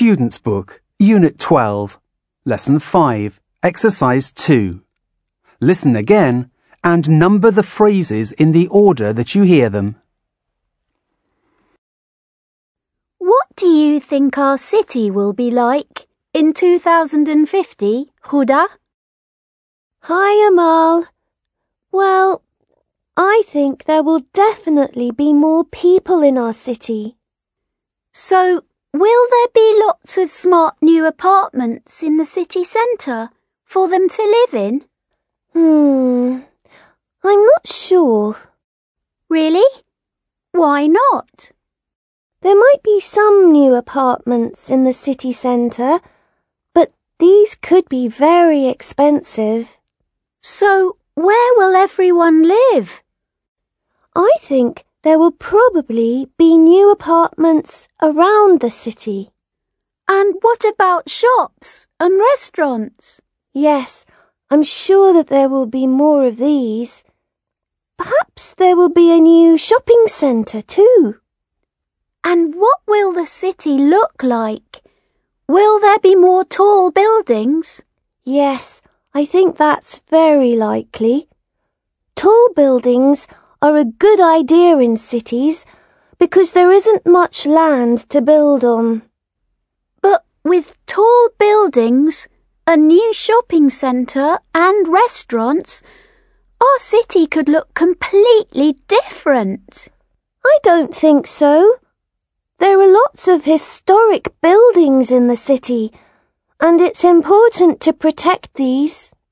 Student's Book, Unit 12, Lesson 5, Exercise 2. Listen again and number the phrases in the order that you hear them. What do you think our city will be like in 2050, Huda? Hi, Amal. Well, I think there will definitely be more people in our city. So, will there be lots of smart new apartments in the city centre for them to live in? I'm not sure. Really? Why not? There might be some new apartments in the city centre, but these could be very expensive. So, where will everyone live? I think there will probably be new apartments around the city. And what about shops and restaurants? Yes, I'm sure that there will be more of these. Perhaps there will be a new shopping centre too. And what will the city look like? Will there be more tall buildings? Yes, I think that's very likely. Tall buildings are a good idea in cities because there isn't much land to build on. But with tall buildings, a new shopping centre and restaurants, our city could look completely different. I don't think so. There are lots of historic buildings in the city, and it's important to protect these.